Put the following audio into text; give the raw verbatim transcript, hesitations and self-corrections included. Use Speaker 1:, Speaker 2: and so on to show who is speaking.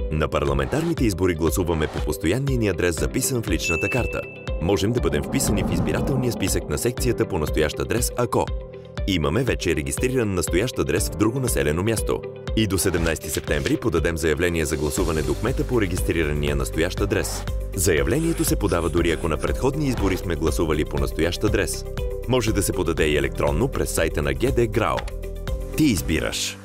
Speaker 1: На парламентарните избори гласуваме по постоянния ни адрес, записан в личната карта. Можем да бъдем вписани в избирателния списък на секцията по настоящ адрес, ако имаме вече регистриран настоящ адрес в друго населено място и до седемнайсети септември подадем заявление за гласуване до кмета по регистрирания настоящ адрес. Заявлението се подава дори ако на предходни избори сме гласували по настоящ адрес. Може да се подаде и електронно през сайта на ГД ГРАО. Ти избираш.